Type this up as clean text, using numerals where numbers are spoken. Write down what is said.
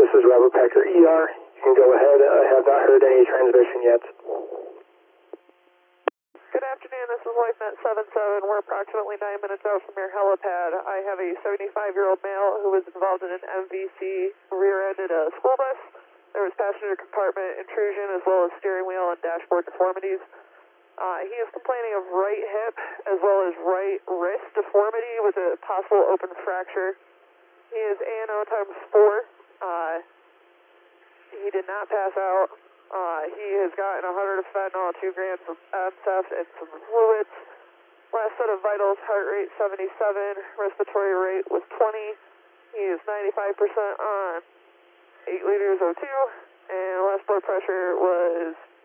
this is Robert Packer ER. You can go ahead. I have not heard any transmission yet. Good afternoon, this is LifeNet 77. We're approximately 9 minutes out from your helipad. I have a 75-year-old male who was involved in an MVC, rear-ended a school bus. There was passenger compartment intrusion as well as steering wheel and dashboard deformities. He is complaining of right hip as well as right wrist deformity with a possible open fracture. He is ANO times 4. He did not pass out. He has gotten 100 of fentanyl, 2 grams of Abseth, and some fluids. Last set of vitals, heart rate 77, respiratory rate was 20. He is 95% on 8 liters O2, and last blood pressure was